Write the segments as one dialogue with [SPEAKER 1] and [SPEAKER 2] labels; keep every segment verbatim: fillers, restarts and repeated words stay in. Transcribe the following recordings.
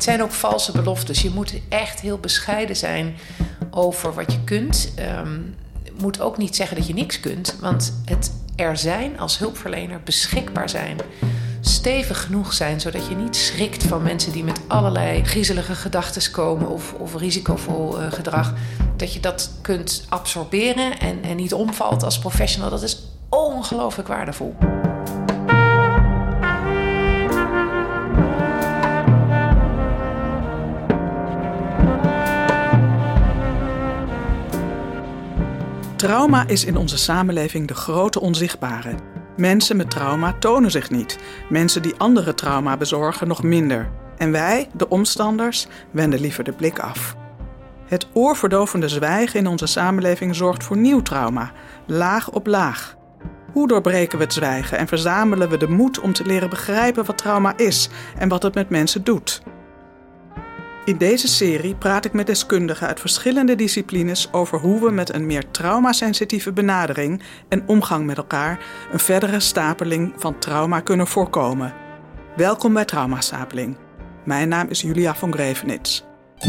[SPEAKER 1] zijn ook valse beloftes. Je moet echt heel bescheiden zijn over wat je kunt. Um, moet ook niet zeggen dat je niks kunt. Want het er zijn als hulpverlener, beschikbaar zijn, stevig genoeg zijn, zodat je niet schrikt van mensen die met allerlei griezelige gedachten komen of, of risicovol uh, gedrag. Dat je dat kunt absorberen en, en niet omvalt als professional. Dat is ongelooflijk waardevol.
[SPEAKER 2] Trauma is in onze samenleving de grote onzichtbare. Mensen met trauma tonen zich niet. Mensen die andere trauma bezorgen nog minder. En wij, de omstanders, wenden liever de blik af. Het oorverdovende zwijgen in onze samenleving zorgt voor nieuw trauma, laag op laag. Hoe doorbreken we het zwijgen en verzamelen we de moed om te leren begrijpen wat trauma is en wat het met mensen doet? In deze serie praat ik met deskundigen uit verschillende disciplines over hoe we met een meer traumasensitieve benadering en omgang met elkaar een verdere stapeling van trauma kunnen voorkomen. Welkom bij Traumastapeling. Mijn naam is Julia von Grevenitz.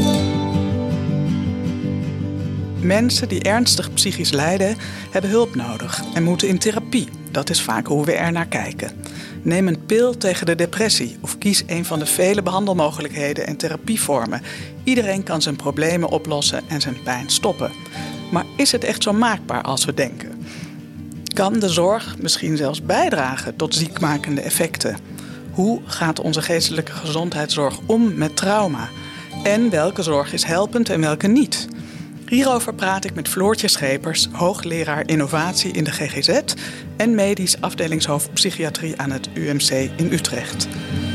[SPEAKER 2] Mensen die ernstig psychisch lijden hebben hulp nodig en moeten in therapie. Dat is vaak hoe we er naar kijken. Neem een pil tegen de depressie of kies een van de vele behandelmogelijkheden en therapievormen. Iedereen kan zijn problemen oplossen en zijn pijn stoppen. Maar is het echt zo maakbaar als we denken? Kan de zorg misschien zelfs bijdragen tot ziekmakende effecten? Hoe gaat onze geestelijke gezondheidszorg om met trauma? En welke zorg is helpend en welke niet? Hierover praat ik met Floortje Schepers, hoogleraar innovatie in de G G Z en medisch afdelingshoofd psychiatrie aan het U M C in Utrecht.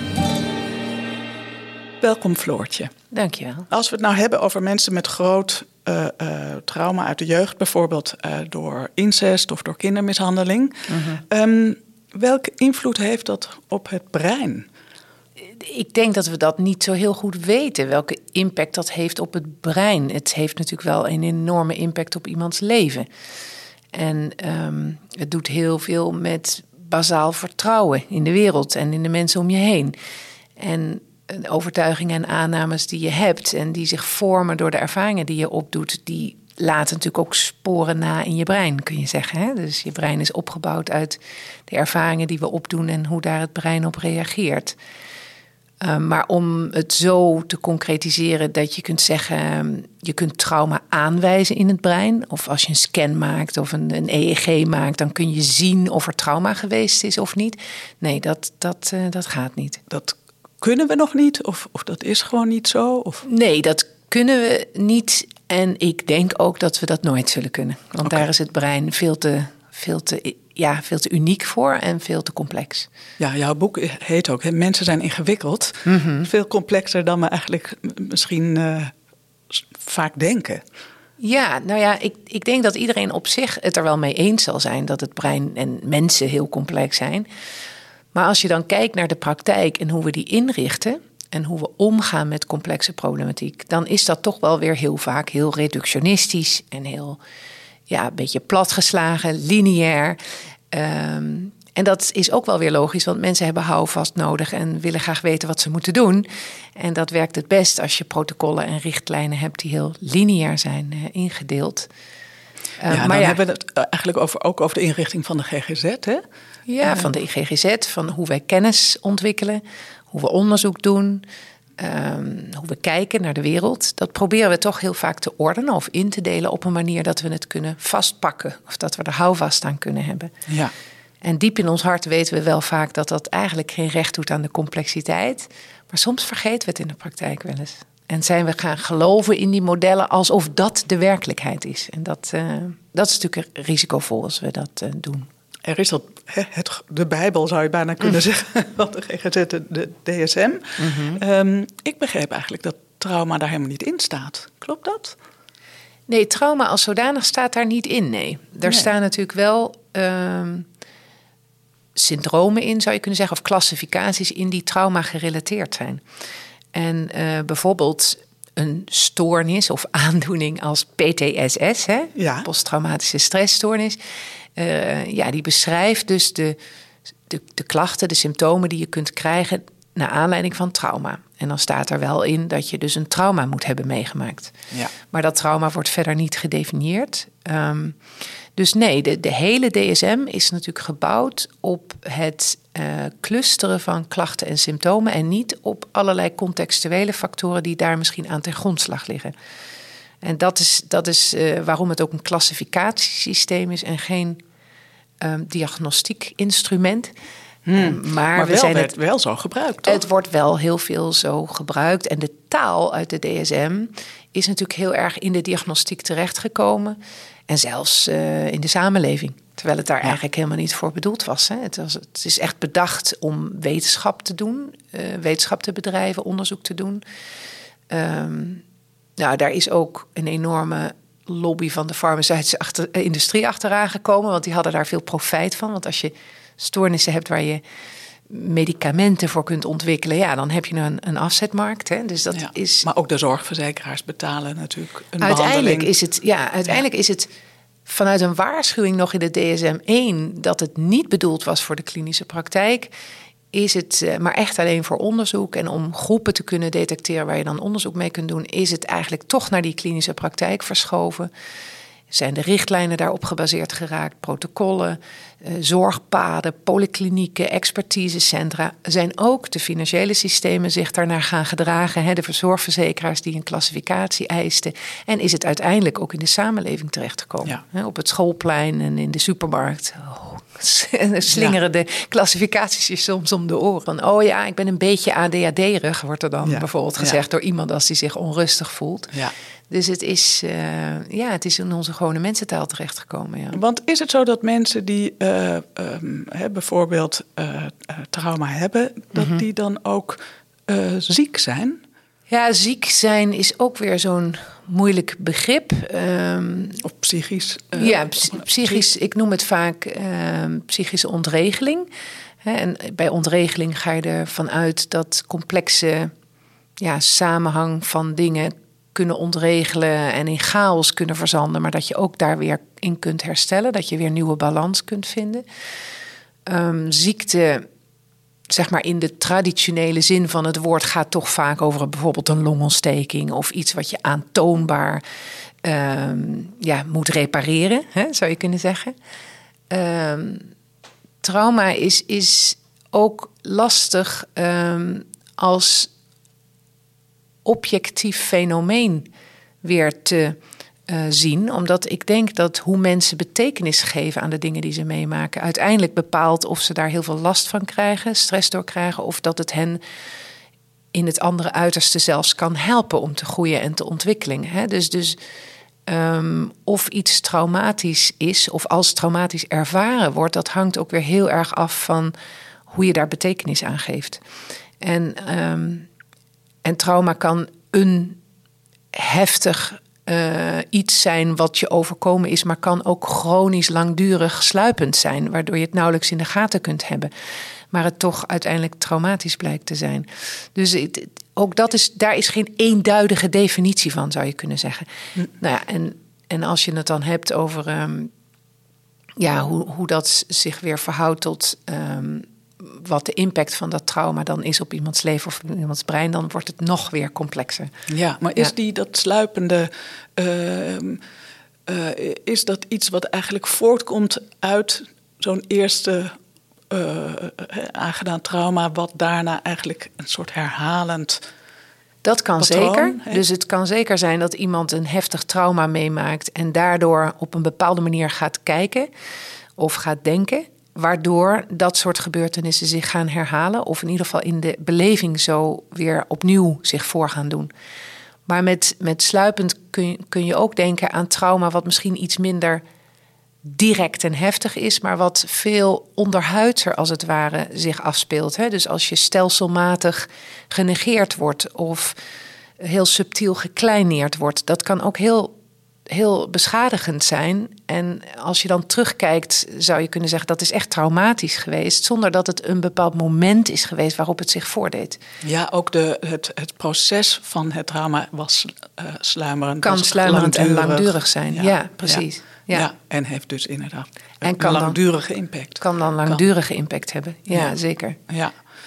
[SPEAKER 2] Welkom Floortje.
[SPEAKER 1] Dank je wel.
[SPEAKER 2] Als we het nou hebben over mensen met groot uh, uh, trauma uit de jeugd, bijvoorbeeld uh, door incest of door kindermishandeling. Uh-huh. Um, welke invloed heeft dat op het brein?
[SPEAKER 1] Ik denk dat we dat niet zo heel goed weten, welke impact dat heeft op het brein. Het heeft natuurlijk wel een enorme impact op iemands leven. En um, het doet heel veel met bazaal vertrouwen in de wereld en in de mensen om je heen. En overtuigingen en aannames die je hebt en die zich vormen door de ervaringen die je opdoet, die laten natuurlijk ook sporen na in je brein, kun je zeggen. Hè? Dus je brein is opgebouwd uit de ervaringen die we opdoen en hoe daar het brein op reageert. Uh, maar om het zo te concretiseren dat je kunt zeggen, je kunt trauma aanwijzen in het brein. Of als je een scan maakt of een, een E E G maakt, dan kun je zien of er trauma geweest is of niet. Nee, dat, dat, uh, dat gaat niet.
[SPEAKER 2] Dat kunnen we nog niet? Of, of dat is gewoon niet zo? Of?
[SPEAKER 1] Nee, dat kunnen we niet. En ik denk ook dat we dat nooit zullen kunnen. Want okay. Daar is het brein veel te, veel te, ja, veel te uniek voor en veel te complex.
[SPEAKER 2] Ja, jouw boek heet ook, hè, Mensen zijn ingewikkeld. Mm-hmm. Veel complexer dan we eigenlijk misschien uh, vaak denken.
[SPEAKER 1] Ja, nou ja, ik, ik denk dat iedereen op zich het er wel mee eens zal zijn dat het brein en mensen heel complex zijn. Maar als je dan kijkt naar de praktijk en hoe we die inrichten en hoe we omgaan met complexe problematiek, dan is dat toch wel weer heel vaak heel reductionistisch en heel, ja, een beetje platgeslagen, lineair. Um, en dat is ook wel weer logisch, want mensen hebben houvast nodig en willen graag weten wat ze moeten doen. En dat werkt het best als je protocollen en richtlijnen hebt die heel lineair zijn uh, ingedeeld.
[SPEAKER 2] Uh, ja, maar dan ja, hebben we het eigenlijk over, ook over de inrichting van de G G Z, hè?
[SPEAKER 1] Ja, van de G G Z, van hoe wij kennis ontwikkelen, hoe we onderzoek doen, um, hoe we kijken naar de wereld. Dat proberen we toch heel vaak te ordenen of in te delen op een manier dat we het kunnen vastpakken. Of dat we er houvast aan kunnen hebben.
[SPEAKER 2] Ja.
[SPEAKER 1] En diep in ons hart weten we wel vaak dat dat eigenlijk geen recht doet aan de complexiteit. Maar soms vergeten we het in de praktijk wel eens. En zijn we gaan geloven in die modellen alsof dat de werkelijkheid is. En dat, uh, dat is natuurlijk risicovol als we dat uh, doen.
[SPEAKER 2] Er is dat, het, de Bijbel zou je bijna kunnen mm. zeggen, van de G G Z, de, de D S M. Mm-hmm. Um, ik begreep eigenlijk dat trauma daar helemaal niet in staat. Klopt dat?
[SPEAKER 1] Nee, trauma als zodanig staat daar niet in, nee. Er nee. staan natuurlijk wel um, syndromen in, zou je kunnen zeggen, of klassificaties in die trauma gerelateerd zijn. En uh, bijvoorbeeld een stoornis of aandoening als P T S S, hè? Ja. Posttraumatische stressstoornis. Uh, ja, die beschrijft dus de, de, de klachten, de symptomen die je kunt krijgen naar aanleiding van trauma. En dan staat er wel in dat je dus een trauma moet hebben meegemaakt.
[SPEAKER 2] Ja.
[SPEAKER 1] Maar dat trauma wordt verder niet gedefinieerd. Um, dus nee, de, de hele D S M is natuurlijk gebouwd op het uh, clusteren van klachten en symptomen en niet op allerlei contextuele factoren die daar misschien aan ten grondslag liggen. En dat is, dat is uh, waarom het ook een klassificatiesysteem is en geen um, diagnostiek instrument.
[SPEAKER 2] Hmm.
[SPEAKER 1] Um, maar
[SPEAKER 2] maar
[SPEAKER 1] we
[SPEAKER 2] wel,
[SPEAKER 1] zijn
[SPEAKER 2] werd
[SPEAKER 1] het,
[SPEAKER 2] wel zo gebruikt, toch?
[SPEAKER 1] Het wordt wel heel veel zo gebruikt. En de taal uit de D S M is natuurlijk heel erg in de diagnostiek terechtgekomen. En zelfs uh, in de samenleving. Terwijl het daar ja. eigenlijk helemaal niet voor bedoeld was. Hè. Het was. Het is echt bedacht om wetenschap te doen. Uh, wetenschap te bedrijven, onderzoek te doen. Um, nou, daar is ook een enorme lobby van de farmaceutische achter, uh, industrie achteraan gekomen. Want die hadden daar veel profijt van. Want als je stoornissen hebt waar je medicamenten voor kunt ontwikkelen, ja, dan heb je een, een afzetmarkt. Hè. Dus dat
[SPEAKER 2] ja,
[SPEAKER 1] is.
[SPEAKER 2] Maar ook de zorgverzekeraars betalen natuurlijk een
[SPEAKER 1] uiteindelijk
[SPEAKER 2] behandeling.
[SPEAKER 1] Is het, ja, uiteindelijk ja. is het vanuit een waarschuwing nog in de D S M één dat het niet bedoeld was voor de klinische praktijk, is het uh, maar echt alleen voor onderzoek. En om groepen te kunnen detecteren waar je dan onderzoek mee kunt doen, is het eigenlijk toch naar die klinische praktijk verschoven. Zijn de richtlijnen daarop gebaseerd geraakt, protocollen, uh, zorgpaden, polyklinieken, expertisecentra. Zijn ook de financiële systemen zich daarnaar gaan gedragen. Hè, de zorgverzekeraars die een klassificatie eisten. En is het uiteindelijk ook in de samenleving terechtgekomen. Ja. Hè, op het schoolplein en in de supermarkt. Oh, slingeren ja. de klassificaties je soms om de oren. Oh ja, ik ben een beetje A D H D-rig, wordt er dan ja. bijvoorbeeld gezegd ja. door iemand als die zich onrustig voelt. Ja. Dus het is, uh, ja, het is in onze gewone mensentaal terechtgekomen. Ja.
[SPEAKER 2] Want is het zo dat mensen die uh, um, he, bijvoorbeeld uh, uh, trauma hebben, dat mm-hmm. die dan ook uh, ziek zijn?
[SPEAKER 1] Ja, ziek zijn is ook weer zo'n moeilijk begrip. Um,
[SPEAKER 2] of psychisch? Uh,
[SPEAKER 1] ja, p- psychisch. Ik noem het vaak uh, psychische ontregeling. He, en bij ontregeling ga je ervan uit dat complexe ja, samenhang van dingen kunnen ontregelen en in chaos kunnen verzanden, maar dat je ook daar weer in kunt herstellen, dat je weer nieuwe balans kunt vinden. Um, ziekte, zeg maar in de traditionele zin van het woord, gaat toch vaak over bijvoorbeeld een longontsteking of iets wat je aantoonbaar um, ja, moet repareren, hè, zou je kunnen zeggen. Um, trauma is, is ook lastig um, als objectief fenomeen weer te uh, zien. Omdat ik denk dat hoe mensen betekenis geven aan de dingen die ze meemaken, uiteindelijk bepaalt of ze daar heel veel last van krijgen, stress door krijgen, of dat het hen in het andere uiterste zelfs kan helpen om te groeien en te ontwikkelen. Hè? Dus, dus um, of iets traumatisch is, of als traumatisch ervaren wordt, dat hangt ook weer heel erg af van hoe je daar betekenis aan geeft. En um, En trauma kan een heftig uh, iets zijn wat je overkomen is, maar kan ook chronisch langdurig sluipend zijn, waardoor je het nauwelijks in de gaten kunt hebben, maar het toch uiteindelijk traumatisch blijkt te zijn. Dus het, ook dat is, daar is geen eenduidige definitie van, zou je kunnen zeggen. Hm. Nou ja, en, en als je het dan hebt over um, ja, hoe, hoe dat zich weer verhoudt tot Um, wat de impact van dat trauma dan is op iemands leven of op iemands brein, dan wordt het nog weer complexer.
[SPEAKER 2] Ja, maar is ja. die dat sluipende, uh, uh, is dat iets wat eigenlijk voortkomt uit zo'n eerste uh, aangedaan trauma, wat daarna eigenlijk een soort herhalend
[SPEAKER 1] Dat kan
[SPEAKER 2] patroon,
[SPEAKER 1] zeker.
[SPEAKER 2] He?
[SPEAKER 1] Dus het kan zeker zijn dat iemand een heftig trauma meemaakt en daardoor op een bepaalde manier gaat kijken of gaat denken, waardoor dat soort gebeurtenissen zich gaan herhalen, of in ieder geval in de beleving zo weer opnieuw zich voor gaan doen. Maar met, met sluipend kun je, kun je ook denken aan trauma wat misschien iets minder direct en heftig is, maar wat veel onderhuidser als het ware zich afspeelt. Hè? Dus als je stelselmatig genegeerd wordt of heel subtiel gekleineerd wordt, dat kan ook heel heel beschadigend zijn. En als je dan terugkijkt, zou je kunnen zeggen dat is echt traumatisch geweest, zonder dat het een bepaald moment is geweest waarop het zich voordeed.
[SPEAKER 2] Ja, ook de, het, het proces van het trauma was uh, sluimerend.
[SPEAKER 1] Kan
[SPEAKER 2] was
[SPEAKER 1] sluimerend
[SPEAKER 2] langdurig.
[SPEAKER 1] en langdurig zijn. Ja, ja precies. Ja.
[SPEAKER 2] Ja. Ja, en heeft dus inderdaad
[SPEAKER 1] en
[SPEAKER 2] een
[SPEAKER 1] kan
[SPEAKER 2] langdurige
[SPEAKER 1] dan,
[SPEAKER 2] impact.
[SPEAKER 1] Kan dan langdurige kan. impact hebben. Ja, ja. zeker.
[SPEAKER 2] Ja.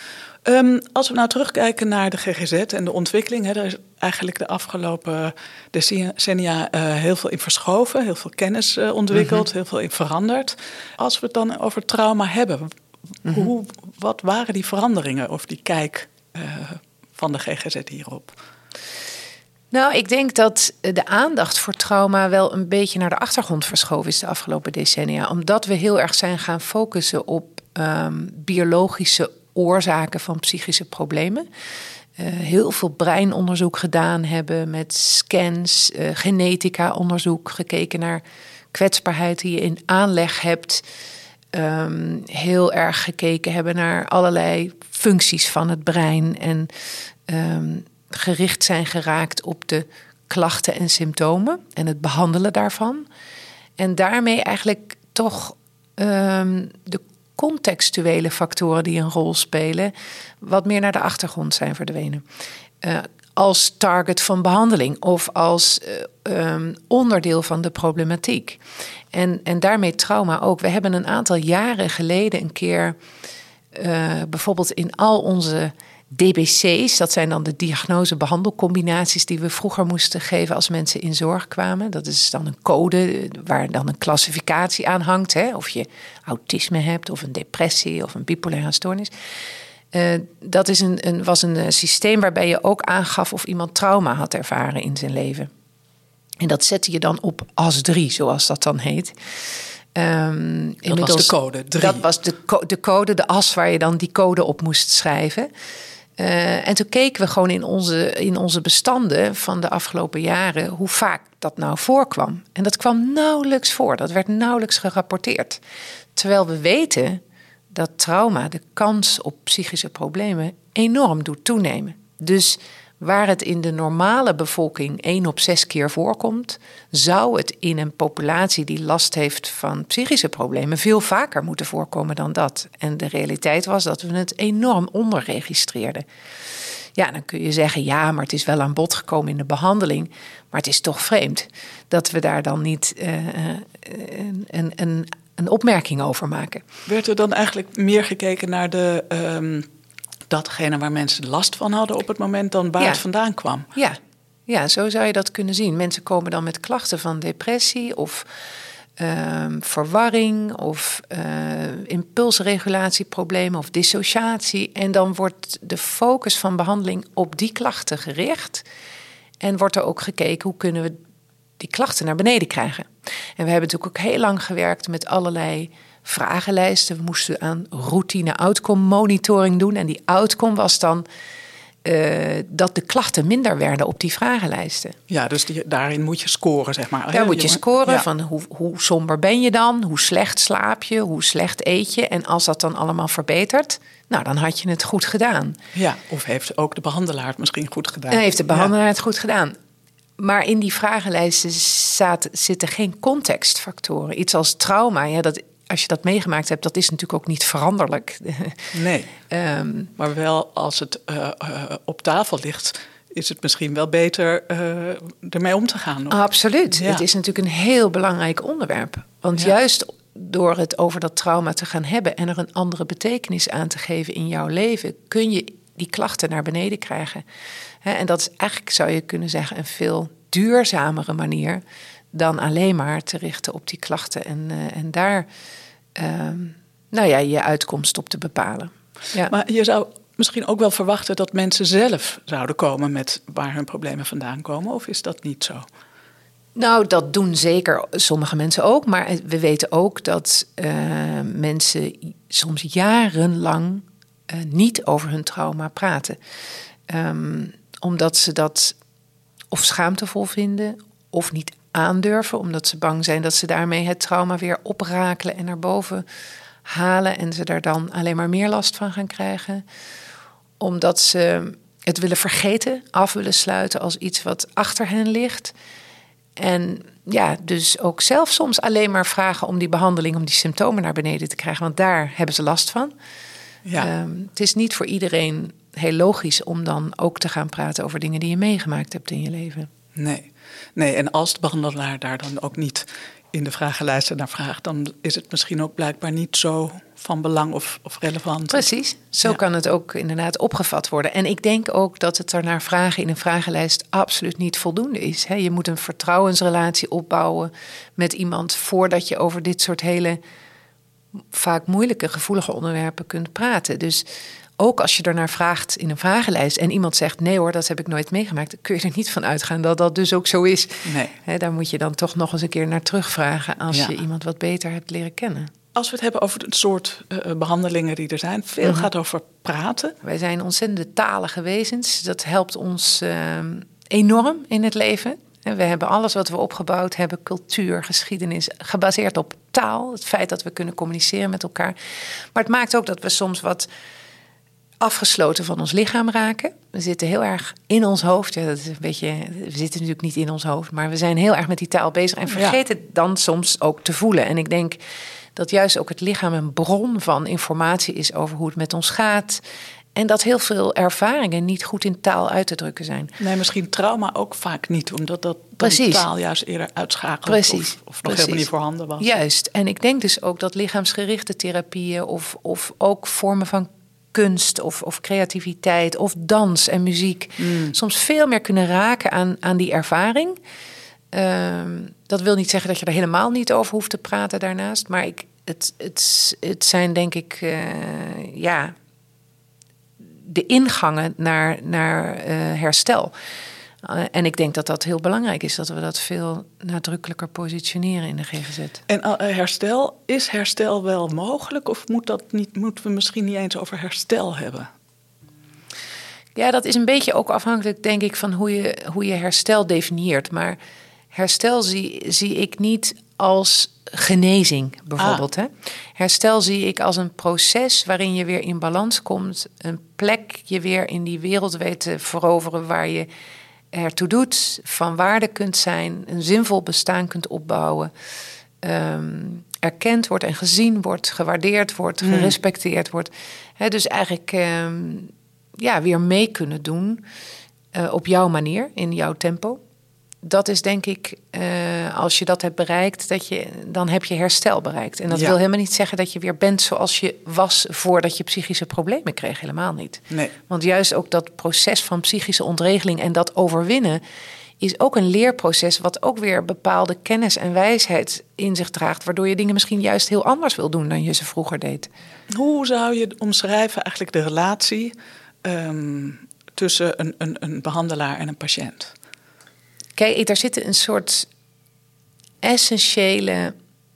[SPEAKER 2] Um, als we nou terugkijken naar de G G Z en de ontwikkeling, hè, er is eigenlijk de afgelopen decennia uh, heel veel in verschoven, heel veel kennis uh, ontwikkeld, mm-hmm. heel veel in veranderd. Als we het dan over trauma hebben, mm-hmm. hoe, wat waren die veranderingen of die kijk uh, van de G G Z hierop?
[SPEAKER 1] Nou, ik denk dat de aandacht voor trauma wel een beetje naar de achtergrond verschoven is de afgelopen decennia. Omdat we heel erg zijn gaan focussen op um, biologische oorzaken van psychische problemen. Uh, heel veel breinonderzoek gedaan hebben met scans, uh, genetica-onderzoek, gekeken naar kwetsbaarheid die je in aanleg hebt. Um, heel erg gekeken hebben naar allerlei functies van het brein en um, gericht zijn geraakt op de klachten en symptomen en het behandelen daarvan. En daarmee eigenlijk toch um, de contextuele factoren die een rol spelen wat meer naar de achtergrond zijn verdwenen. Uh, als target van behandeling of als uh, um, onderdeel van de problematiek. En, en daarmee trauma ook. We hebben een aantal jaren geleden een keer uh, bijvoorbeeld in al onze D B C's, dat zijn dan de diagnose-behandelcombinaties die we vroeger moesten geven als mensen in zorg kwamen. Dat is dan een code waar dan een klassificatie aan hangt. Hè? Of je autisme hebt, of een depressie, of een bipolaire stoornis. Uh, dat is een, een, was een systeem waarbij je ook aangaf of iemand trauma had ervaren in zijn leven. En dat zette je dan op A S drie, zoals dat dan heet. Um,
[SPEAKER 2] dat was de code drie.
[SPEAKER 1] Dat was de, co- de code, de as waar je dan die code op moest schrijven. Uh, en toen keken we gewoon in onze, in onze bestanden van de afgelopen jaren hoe vaak dat nou voorkwam. En dat kwam nauwelijks voor, dat werd nauwelijks gerapporteerd. Terwijl we weten dat trauma de kans op psychische problemen enorm doet toenemen. Dus waar het in de normale bevolking één op zes keer voorkomt, zou het in een populatie die last heeft van psychische problemen veel vaker moeten voorkomen dan dat. En de realiteit was dat we het enorm onderregistreerden. Ja, dan kun je zeggen, ja, maar het is wel aan bod gekomen in de behandeling. Maar het is toch vreemd dat we daar dan niet uh, een, een, een, een opmerking over maken.
[SPEAKER 2] Werd er dan eigenlijk meer gekeken naar de Um... datgene waar mensen last van hadden op het moment dan waar ja. het vandaan kwam?
[SPEAKER 1] Ja. ja, zo zou je dat kunnen zien. Mensen komen dan met klachten van depressie of uh, verwarring of uh, impulsregulatieproblemen of dissociatie. En dan wordt de focus van behandeling op die klachten gericht. En wordt er ook gekeken hoe kunnen we die klachten naar beneden krijgen. En we hebben natuurlijk ook heel lang gewerkt met allerlei vragenlijsten. We moesten aan routine outcome monitoring doen. En die outcome was dan uh, dat de klachten minder werden op die vragenlijsten.
[SPEAKER 2] Ja, dus die, daarin moet je scoren, zeg maar.
[SPEAKER 1] Daar moet je scoren ja. van hoe, hoe somber ben je dan? Hoe slecht slaap je? Hoe slecht eet je? En als dat dan allemaal verbetert, nou, dan had je het goed gedaan.
[SPEAKER 2] Ja, of heeft ook de behandelaar het misschien goed gedaan?
[SPEAKER 1] En heeft de behandelaar ja. het goed gedaan. Maar in die vragenlijsten zaten, zitten geen contextfactoren. Iets als trauma, ja, dat, als je dat meegemaakt hebt, dat is natuurlijk ook niet veranderlijk.
[SPEAKER 2] Nee, um, maar wel als het uh, uh, op tafel ligt, is het misschien wel beter uh, ermee om te gaan. Of?
[SPEAKER 1] Absoluut.
[SPEAKER 2] Ja.
[SPEAKER 1] Het is natuurlijk een heel belangrijk onderwerp. Want ja. juist door het over dat trauma te gaan hebben en er een andere betekenis aan te geven in jouw leven, kun je die klachten naar beneden krijgen. He, en dat is eigenlijk, zou je kunnen zeggen, een veel duurzamere manier dan alleen maar te richten op die klachten en, uh, en daar uh, nou ja, je uitkomst op te bepalen. Ja.
[SPEAKER 2] Maar je zou misschien ook wel verwachten dat mensen zelf zouden komen met waar hun problemen vandaan komen, of is dat niet zo?
[SPEAKER 1] Nou, dat doen zeker sommige mensen ook. Maar we weten ook dat uh, mensen soms jarenlang uh, niet over hun trauma praten. Um, omdat ze dat of schaamtevol vinden of niet aandurven. Omdat ze bang zijn dat ze daarmee het trauma weer oprakelen en naar boven halen. En ze daar dan alleen maar meer last van gaan krijgen. Omdat ze het willen vergeten, af willen sluiten als iets wat achter hen ligt. En ja, dus ook zelf soms alleen maar vragen om die behandeling, om die symptomen naar beneden te krijgen. Want daar hebben ze last van. Ja. Um, het is niet voor iedereen heel logisch om dan ook te gaan praten over dingen die je meegemaakt hebt in je leven.
[SPEAKER 2] Nee, nee. En als de behandelaar daar dan ook niet in de vragenlijsten naar vraagt, dan is het misschien ook blijkbaar niet zo van belang of, of relevant.
[SPEAKER 1] Precies, zo ja. kan het ook inderdaad opgevat worden. En ik denk ook dat het er naar vragen in een vragenlijst absoluut niet voldoende is. Je moet een vertrouwensrelatie opbouwen met iemand voordat je over dit soort hele vaak moeilijke, gevoelige onderwerpen kunt praten. Dus ook als je ernaar vraagt in een vragenlijst en iemand zegt nee hoor, dat heb ik nooit meegemaakt, dan kun je er niet van uitgaan dat dat dus ook zo is.
[SPEAKER 2] Nee.
[SPEAKER 1] He, daar moet je dan toch nog eens een keer naar terugvragen als ja. je iemand wat beter hebt leren kennen.
[SPEAKER 2] Als we het hebben over het soort uh, behandelingen die er zijn, veel mm-hmm. gaat over praten.
[SPEAKER 1] Wij zijn ontzettende talige wezens. Dat helpt ons uh, enorm in het leven. We hebben alles wat we opgebouwd hebben, cultuur, geschiedenis, gebaseerd op taal. Het feit dat we kunnen communiceren met elkaar. Maar het maakt ook dat we soms wat afgesloten van ons lichaam raken. We zitten heel erg in ons hoofd. Ja, dat is een beetje, we zitten natuurlijk niet in ons hoofd, maar we zijn heel erg met die taal bezig en vergeten ja. dan soms ook te voelen. En ik denk dat juist ook het lichaam een bron van informatie is over hoe het met ons gaat. En dat heel veel ervaringen niet goed in taal uit te drukken zijn.
[SPEAKER 2] Nee, misschien trauma ook vaak niet, omdat dat taal juist eerder uitschakelt.
[SPEAKER 1] Precies.
[SPEAKER 2] Of, of nog Precies. helemaal niet voorhanden was.
[SPEAKER 1] Juist. En ik denk dus ook dat lichaamsgerichte therapieën of, of ook vormen van kunst of, of creativiteit of dans en muziek mm. soms veel meer kunnen raken aan, aan die ervaring. Um, dat wil niet zeggen dat je er helemaal niet over hoeft te praten daarnaast. Maar ik, het, het, het zijn denk ik uh, ja, de ingangen naar, naar uh, herstel. Uh, en ik denk dat dat heel belangrijk is, dat we dat veel nadrukkelijker positioneren in de G G Z.
[SPEAKER 2] En uh, herstel, is herstel wel mogelijk of moet dat niet, moeten we misschien niet eens over herstel hebben?
[SPEAKER 1] Ja, dat is een beetje ook afhankelijk, denk ik, van hoe je, hoe je herstel definieert. Maar herstel zie, zie ik niet als genezing, bijvoorbeeld. Ah. Hè? Herstel zie ik als een proces waarin je weer in balans komt. Een plek je weer in die wereld weet te veroveren waar je ertoe doet, van waarde kunt zijn, een zinvol bestaan kunt opbouwen, um, erkend wordt en gezien wordt, gewaardeerd wordt, mm. gerespecteerd wordt. He, dus eigenlijk um, ja, weer mee kunnen doen uh, op jouw manier, in jouw tempo. Dat is denk ik, uh, als je dat hebt bereikt, dat je, dan heb je herstel bereikt. En dat ja. wil helemaal niet zeggen dat je weer bent zoals je was voordat je psychische problemen kreeg. Helemaal niet.
[SPEAKER 2] Nee.
[SPEAKER 1] Want juist ook dat proces van psychische ontregeling en dat overwinnen is ook een leerproces wat ook weer bepaalde kennis en wijsheid in zich draagt, waardoor je dingen misschien juist heel anders wil doen dan je ze vroeger deed.
[SPEAKER 2] Hoe zou je omschrijven eigenlijk de relatie um, tussen een, een, een behandelaar en een patiënt?
[SPEAKER 1] Kijk, er zitten een soort essentiële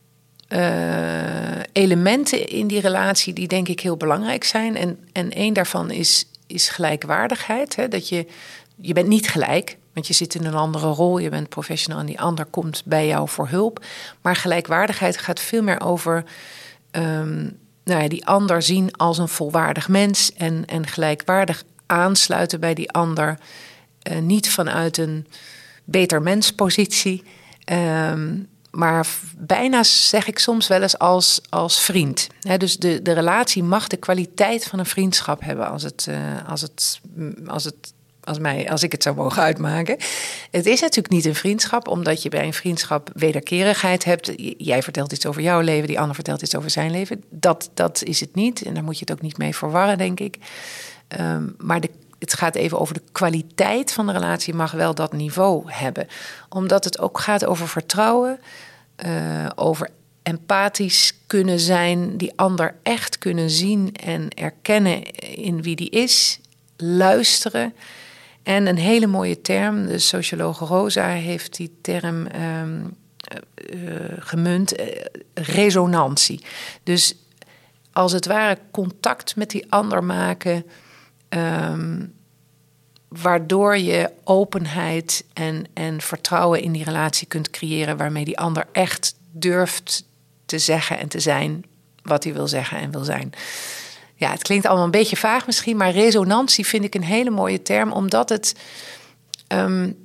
[SPEAKER 1] uh, elementen in die relatie die denk ik heel belangrijk zijn. En, en één daarvan is, is gelijkwaardigheid. Hè? Dat je, je bent niet gelijk, want je zit in een andere rol. Je bent professional en die ander komt bij jou voor hulp. Maar gelijkwaardigheid gaat veel meer over um, nou ja, die ander zien als een volwaardig mens. En, en gelijkwaardig aansluiten bij die ander. Uh, niet vanuit een beter menspositie, um, maar bijna zeg ik soms wel eens als, als vriend. He, dus de, de relatie mag de kwaliteit van een vriendschap hebben als het, uh, als het, als het als, mij, als ik het zou mogen uitmaken. Het is natuurlijk niet een vriendschap, omdat je bij een vriendschap wederkerigheid hebt. Jij vertelt iets over jouw leven, die ander vertelt iets over zijn leven. Dat, dat is het niet en daar moet je het ook niet mee verwarren, denk ik. Um, maar de Het gaat even over de kwaliteit van de relatie, mag wel dat niveau hebben. Omdat het ook gaat over vertrouwen, uh, over empathisch kunnen zijn, die ander echt kunnen zien en erkennen in wie die is, luisteren. En een hele mooie term, de socioloog Rosa heeft die term um, uh, gemunt, uh, resonantie. Dus als het ware contact met die ander maken, Um, waardoor je openheid en, en vertrouwen in die relatie kunt creëren, waarmee die ander echt durft te zeggen en te zijn wat hij wil zeggen en wil zijn. Ja, het klinkt allemaal een beetje vaag misschien, maar resonantie vind ik een hele mooie term, omdat het um,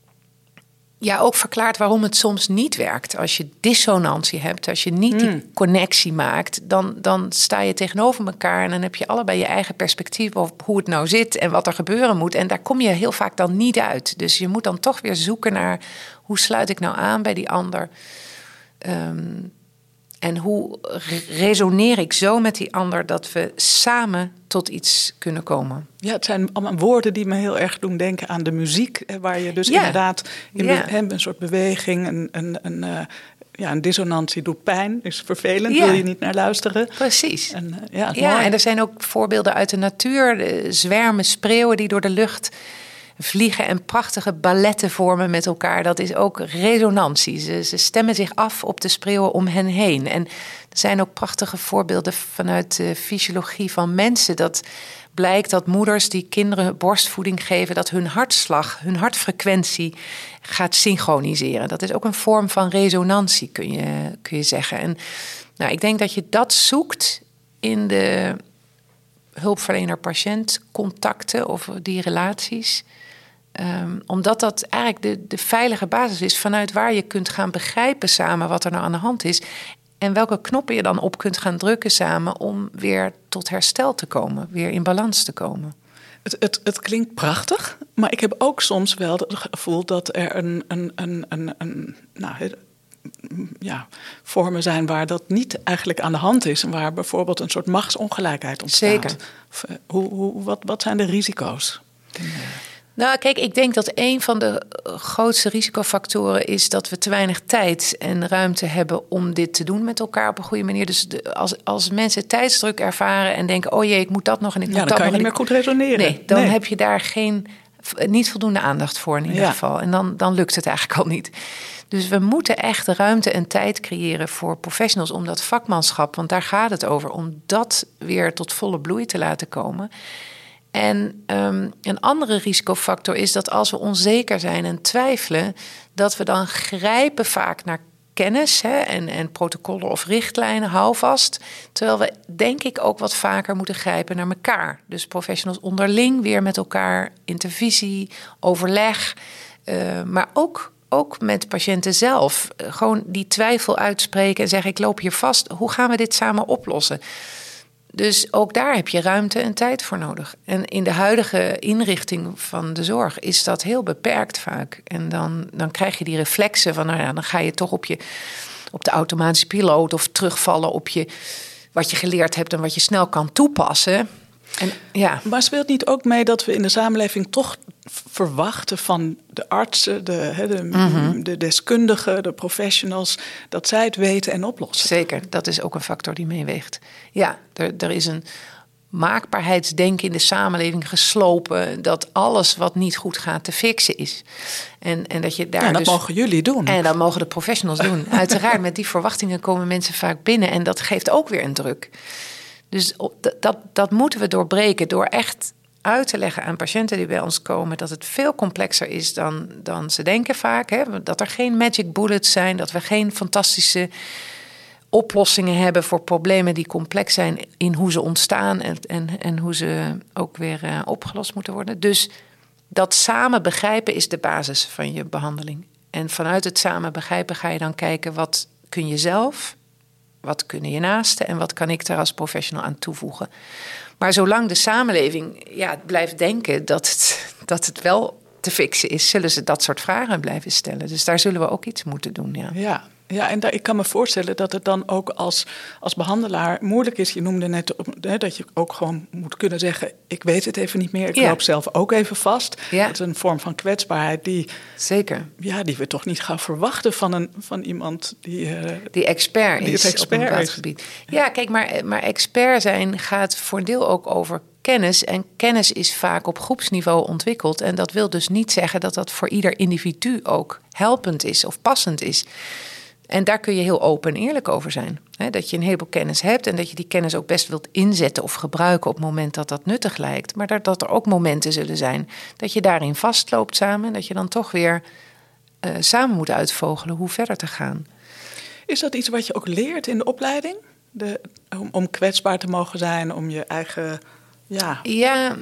[SPEAKER 1] ja, ook verklaart waarom het soms niet werkt. Als je dissonantie hebt, als je niet die mm. connectie maakt, dan, dan sta je tegenover elkaar en dan heb je allebei je eigen perspectief op hoe het nou zit en wat er gebeuren moet. En daar kom je heel vaak dan niet uit. Dus je moet dan toch weer zoeken naar hoe sluit ik nou aan bij die ander. Um, en hoe re- resoneer ik zo met die ander dat we samen tot iets kunnen komen?
[SPEAKER 2] Ja, het zijn allemaal woorden die me heel erg doen denken aan de muziek. Waar je dus
[SPEAKER 1] ja.
[SPEAKER 2] inderdaad in
[SPEAKER 1] ja.
[SPEAKER 2] be- een soort beweging, een, een, een, uh, ja, een dissonantie doet pijn, is vervelend,
[SPEAKER 1] ja.
[SPEAKER 2] wil je niet naar luisteren.
[SPEAKER 1] Precies.
[SPEAKER 2] En, uh, ja,
[SPEAKER 1] ja, en er zijn ook voorbeelden uit de natuur. De zwermen spreeuwen die door de lucht vliegen en prachtige balletten vormen met elkaar. Dat is ook resonantie. Ze, ze stemmen zich af op de spreeuwen om hen heen. En er zijn ook prachtige voorbeelden vanuit de fysiologie van mensen. Dat blijkt dat moeders die kinderen borstvoeding geven, dat hun hartslag, hun hartfrequentie gaat synchroniseren. Dat is ook een vorm van resonantie, kun je, kun je zeggen. En nou, ik denk dat je dat zoekt in de hulpverlener-patiënt contacten of die relaties. Um, omdat dat eigenlijk de, de veilige basis is vanuit waar je kunt gaan begrijpen samen wat er nou aan de hand is. En welke knoppen je dan op kunt gaan drukken samen om weer tot herstel te komen, weer in balans te komen.
[SPEAKER 2] Het, het, het klinkt prachtig, maar ik heb ook soms wel het gevoel dat er een, een, een, een, een nou, ja, vormen zijn waar dat niet eigenlijk aan de hand is. En waar bijvoorbeeld een soort machtsongelijkheid ontstaat.
[SPEAKER 1] Zeker.
[SPEAKER 2] Hoe, hoe, wat, wat zijn de risico's?
[SPEAKER 1] Nou, kijk, ik denk dat een van de grootste risicofactoren is dat we te weinig tijd en ruimte hebben om dit te doen met elkaar op een goede manier. Dus de, als, als mensen tijdsdruk ervaren en denken, oh jee, ik moet dat nog en ik moet
[SPEAKER 2] ja,
[SPEAKER 1] dat
[SPEAKER 2] nog.
[SPEAKER 1] nog.
[SPEAKER 2] Ja, dan kan je niet meer goed resoneren.
[SPEAKER 1] Nee, dan
[SPEAKER 2] nee.
[SPEAKER 1] heb je daar geen, niet voldoende aandacht voor in ieder
[SPEAKER 2] ja.
[SPEAKER 1] geval. En dan, dan lukt het eigenlijk al niet. Dus we moeten echt ruimte en tijd creëren voor professionals om dat vakmanschap, want daar gaat het over, om dat weer tot volle bloei te laten komen. En um, een andere risicofactor is dat als we onzeker zijn en twijfelen, dat we dan grijpen vaak naar kennis hè, en, en protocollen of richtlijnen, hou vast. Terwijl we denk ik ook wat vaker moeten grijpen naar elkaar. Dus professionals onderling weer met elkaar, intervisie, overleg, uh, maar ook Ook met patiënten zelf. Gewoon die twijfel uitspreken en zeggen, ik loop hier vast. Hoe gaan we dit samen oplossen? Dus ook daar heb je ruimte en tijd voor nodig. En in de huidige inrichting van de zorg is dat heel beperkt vaak. En dan, dan krijg je die reflexen van, nou ja, dan ga je toch op, je, op de automatische piloot of terugvallen op je, wat je geleerd hebt en wat je snel kan toepassen. En, ja.
[SPEAKER 2] Maar speelt niet ook mee dat we in de samenleving toch verwachten van de artsen, de, de, mm-hmm. de deskundigen, de professionals, dat zij het weten en oplossen?
[SPEAKER 1] Zeker, dat is ook een factor die meeweegt. Ja, er, er is een maakbaarheidsdenken in de samenleving geslopen dat alles wat niet goed gaat te fixen is. En, en dat je daar
[SPEAKER 2] ja, dat
[SPEAKER 1] dus,
[SPEAKER 2] mogen jullie doen.
[SPEAKER 1] En dat mogen de professionals doen. Uiteraard, met die verwachtingen komen mensen vaak binnen en dat geeft ook weer een druk. Dus op, dat, dat moeten we doorbreken door echt uit te leggen aan patiënten die bij ons komen dat het veel complexer is dan, dan ze denken vaak. Hè? Dat er geen magic bullets zijn, dat we geen fantastische oplossingen hebben voor problemen die complex zijn in hoe ze ontstaan en, en, en hoe ze ook weer uh, opgelost moeten worden. Dus dat samen begrijpen is de basis van je behandeling. En vanuit het samen begrijpen ga je dan kijken wat kun je zelf, wat kunnen je naasten en wat kan ik daar als professional aan toevoegen. Maar zolang de samenleving ja, blijft denken dat het, dat het wel te fixen is, zullen ze dat soort vragen blijven stellen. Dus daar zullen we ook iets moeten doen. Ja,
[SPEAKER 2] ja, ja en daar, ik kan me voorstellen dat het dan ook als, als behandelaar moeilijk is. Je noemde net hè, dat je ook gewoon moet kunnen zeggen, ik weet het even niet meer. Ik ja. loop zelf ook even vast. Ja. Dat is een vorm van kwetsbaarheid die,
[SPEAKER 1] Zeker.
[SPEAKER 2] Ja, die we toch niet gaan verwachten van, een, van iemand die, uh,
[SPEAKER 1] die expert
[SPEAKER 2] die
[SPEAKER 1] is
[SPEAKER 2] expert
[SPEAKER 1] op een bepaald gebied. Ja, kijk, maar, maar expert zijn gaat voor een deel ook over kennis. En kennis is vaak op groepsniveau ontwikkeld. En dat wil dus niet zeggen dat dat voor ieder individu ook helpend is of passend is. En daar kun je heel open en eerlijk over zijn. He, dat je een heleboel kennis hebt en dat je die kennis ook best wilt inzetten of gebruiken op het moment dat dat nuttig lijkt. Maar dat, dat er ook momenten zullen zijn dat je daarin vastloopt samen en dat je dan toch weer uh, samen moet uitvogelen hoe verder te gaan.
[SPEAKER 2] Is dat iets wat je ook leert in de opleiding? De, om, om kwetsbaar te mogen zijn, om je eigen... Ja.
[SPEAKER 1] ja,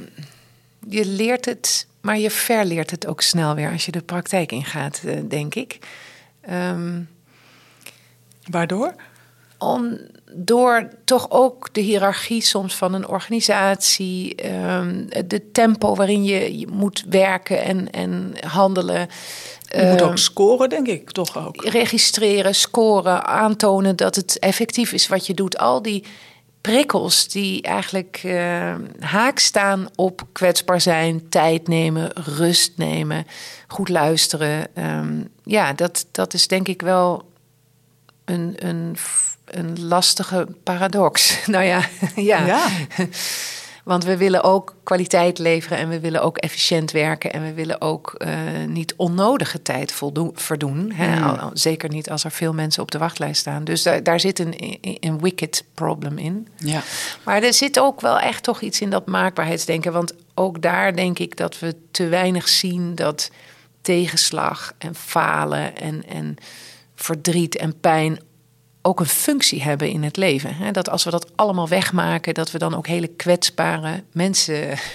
[SPEAKER 1] je leert het, maar je verleert het ook snel weer als je de praktijk ingaat, denk ik. Um,
[SPEAKER 2] Waardoor?
[SPEAKER 1] om, door toch ook de hiërarchie soms van een organisatie, um, de tempo waarin je, je moet werken en, en handelen.
[SPEAKER 2] Je moet ook scoren, denk ik, toch ook.
[SPEAKER 1] Registreren, scoren, aantonen dat het effectief is wat je doet. Al die prikkels die eigenlijk uh, haak staan op kwetsbaar zijn, tijd nemen, rust nemen, goed luisteren. Um, ja, dat, dat is denk ik wel een, een, een lastige paradox. Nou ja, ja. ja. Want we willen ook kwaliteit leveren en we willen ook efficiënt werken. En we willen ook uh, niet onnodige tijd voldoen, verdoen. Hè? Mm. Al, zeker niet als er veel mensen op de wachtlijst staan. Dus daar, daar zit een, een wicked problem in. Ja. Maar er zit ook wel echt toch iets in dat maakbaarheidsdenken. Want ook daar denk ik dat we te weinig zien dat tegenslag en falen en, en verdriet en pijn ook een functie hebben in het leven. Hè? Dat als we dat allemaal wegmaken, dat we dan ook hele kwetsbare mensen.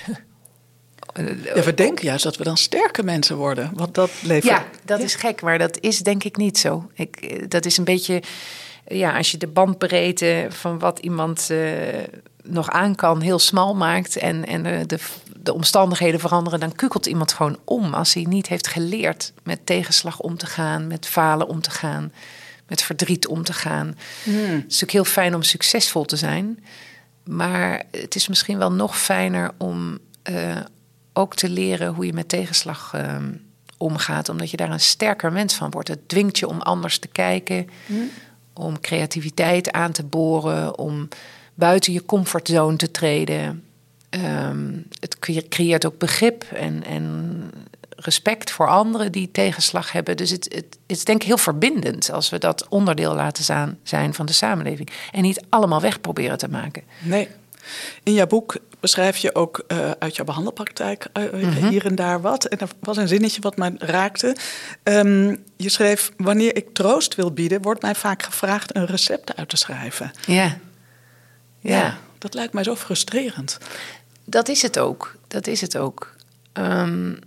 [SPEAKER 2] Ja, we denken juist dat we dan sterke mensen worden. Want dat levert...
[SPEAKER 1] Ja, dat ja. is gek, maar dat is denk ik niet zo. Ik, dat is een beetje, ja, als je de bandbreedte van wat iemand uh, nog aan kan heel smal maakt en, en de, de, de omstandigheden veranderen, dan kukelt iemand gewoon om als hij niet heeft geleerd met tegenslag om te gaan, met falen om te gaan, met verdriet om te gaan. Hmm. Het is natuurlijk heel fijn om succesvol te zijn. Maar het is misschien wel nog fijner om uh, ook te leren hoe je met tegenslag uh, omgaat. Omdat je daar een sterker mens van wordt. Het dwingt je om anders te kijken. Hmm. Om creativiteit aan te boren. Om buiten je comfortzone te treden. Um, het creëert ook begrip en... en respect voor anderen die tegenslag hebben. Dus het, het, het is denk ik heel verbindend als we dat onderdeel laten zijn van de samenleving. En niet allemaal weg proberen te maken.
[SPEAKER 2] Nee. In jouw boek beschrijf je ook uh, uit jouw behandelpraktijk uh, mm-hmm. hier en daar wat. En er was een zinnetje wat mij raakte. Um, je schreef, wanneer ik troost wil bieden, wordt mij vaak gevraagd een recept uit te schrijven.
[SPEAKER 1] Ja. Ja.
[SPEAKER 2] ja dat lijkt mij zo frustrerend.
[SPEAKER 1] Dat is het ook. Dat is het ook. Um,